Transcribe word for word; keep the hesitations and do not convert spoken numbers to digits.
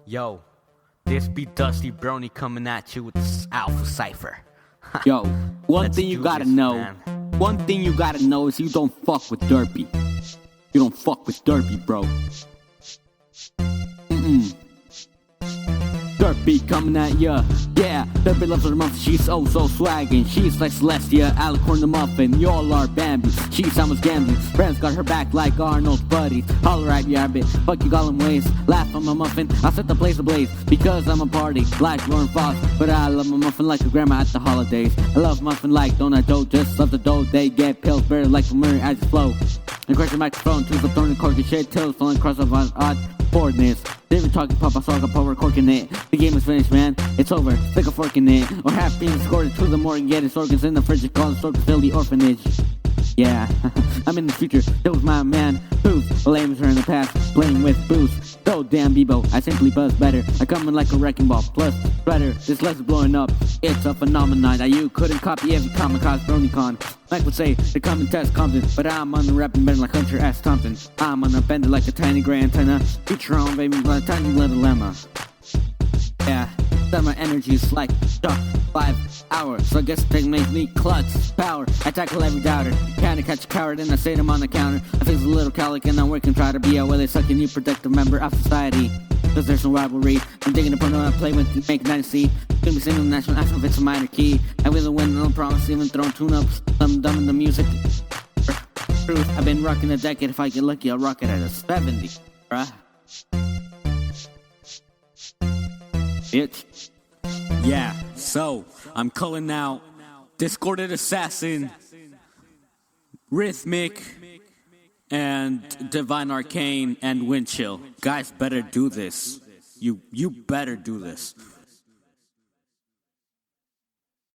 Yo, this be Dusty Brony coming at you with this Alpha Cypher. Yo, one Let's thing you do gotta this, know, man. one thing you gotta know is you don't fuck with Derpy. You don't fuck with Derpy, bro. Mm-mm. Derpy coming at ya, yeah. Derpy loves her muffin, she's oh so swaggin'. She's like Celestia, Alicorn the Muffin. Y'all are Bambi, she's almost gambling. Friends got her back like Arnold's buddies. Holler at ya, bit, fuck you Gollum ways. Laugh on my muffin, I'll set the place ablaze. Because I'm a party, like Lauren Foss. But I love my muffin like a grandma at the holidays. I love muffin like donut dough, just love the dough. They get pills better like a mirror as you flow. And crash the microphone, twist up, throwing the cork and shit. Till it's falling across of on odd coordinates. David talking pop, I saw a power corking it. The game is finished, man. It's over. Stick a fork in it. Or half being scored to the morgue. Get his organs in the fridge. And call the store to fill the orphanage. Yeah, I'm in the future. That was my man. Who's the lames are in the past, playing with booze. So damn Bebo, I simply buzz better. I come in like a wrecking ball. Plus, better. This less is blowing up. It's a phenomenon that you couldn't copy every Kamikaze BronyCon. Mike would say the common test comes in, but I'm on the rapping bend like Hunter S. Thompson. I'm on a bender like a tiny gray antenna. Feature on baby, like a tiny little lemma. Yeah, that my energy is like uh, five hours. So I guess they make me clutch power. I tackle every doubter. Kinda catch a coward and I say them on the counter. I feel a little cowlick and I'm working, try to be a willy sucking you protective member of society. Cause there's no rivalry. I'm digging a porno I play with to make dynasty. Gonna be singing the national anthem if it's a minor key. I will win, no promise, even throwing tune-ups. I'm dumb in the music. Truth, I've been rocking a decade. If I get lucky, I'll rock it at a seventy, bruh. Bitch. Yeah, so I'm calling out Discorded Assassin, Rhythmic, and Divine Arcane and Windchill. Guys, better do this. You you better do this.